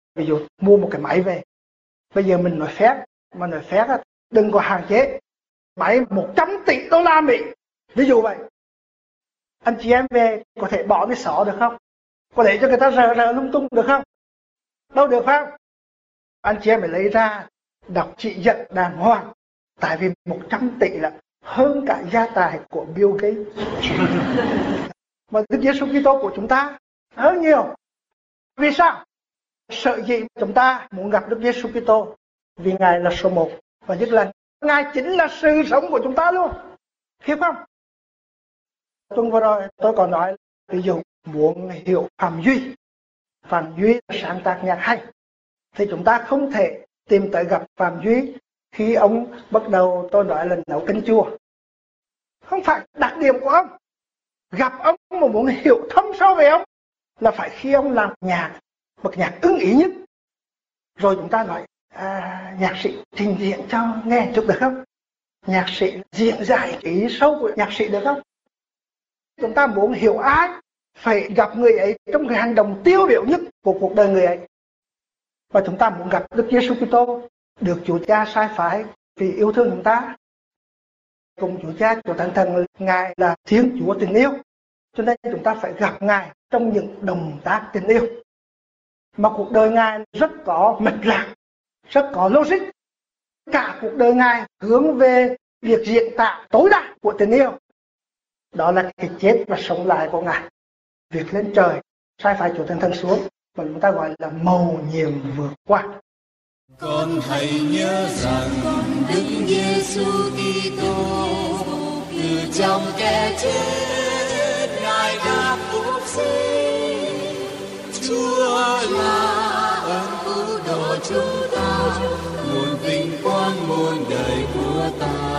Ví dụ mua một cái máy về, bây giờ mình nói phép, mà nói phép đừng có hạn chế. Máy 100 tỷ đô la Mỹ, ví dụ vậy. Anh chị em về có thể bỏ cái xó được không? Có để cho người ta rờ lung tung được không? Đâu được phải không? Anh chị em phải lấy ra đọc chỉ dẫn đàng hoàng. Tại vì 100 tỷ là hơn cả gia tài của Bill Gates. Mà Đức Giêsu Kitô của chúng ta hơn nhiều. Vì sao? Sợ gì chúng ta muốn gặp Đức Giêsu Kitô? Vì Ngài là số 1 và nhất là Ngài chính là sự sống của chúng ta luôn. Hiểu không? Tuần vừa rồi tôi còn nói, ví dụ muốn hiểu Phạm Duy. Phạm Duy sáng tác nhạc hay, thì chúng ta không thể tìm tới gặp Phạm Duy khi ông bắt đầu tôi nói là nấu canh chua. Không phải đặc điểm của ông. Gặp ông mà muốn hiểu thâm sâu về ông là phải khi ông làm nhạc, bậc nhạc ưng ý nhất. Rồi chúng ta nói nhạc sĩ trình diễn cho nghe chút được không? Nhạc sĩ diễn giải ý sâu của nhạc sĩ được không? Chúng ta muốn hiểu ai phải gặp người ấy trong cái hành động tiêu biểu nhất của cuộc đời người ấy. Và chúng ta muốn gặp Đức Giêsu Kitô được Chúa Cha sai phái vì yêu thương chúng ta. Cùng Chúa Cha, Chúa Thánh Thần, Ngài là Thiên Chúa tình yêu. Cho nên chúng ta phải gặp Ngài trong những động tác tình yêu. Mà cuộc đời Ngài rất có mạch lạc, rất có logic. Cả cuộc đời Ngài hướng về việc diễn tả tối đa của tình yêu. Đó là cái chết và sống lại của Ngài. Việc lên trời, sai phải Chúa Thánh Thần xuống, mà chúng ta gọi là mầu nhiệm vượt qua. Con hãy nhớ rằng Đức Giêsu Kitô từ trong kẻ chết Ngài đã phục sinh. Chúa là ơn cứu độ chúng ta, nguồn vinh quang muôn đời của ta.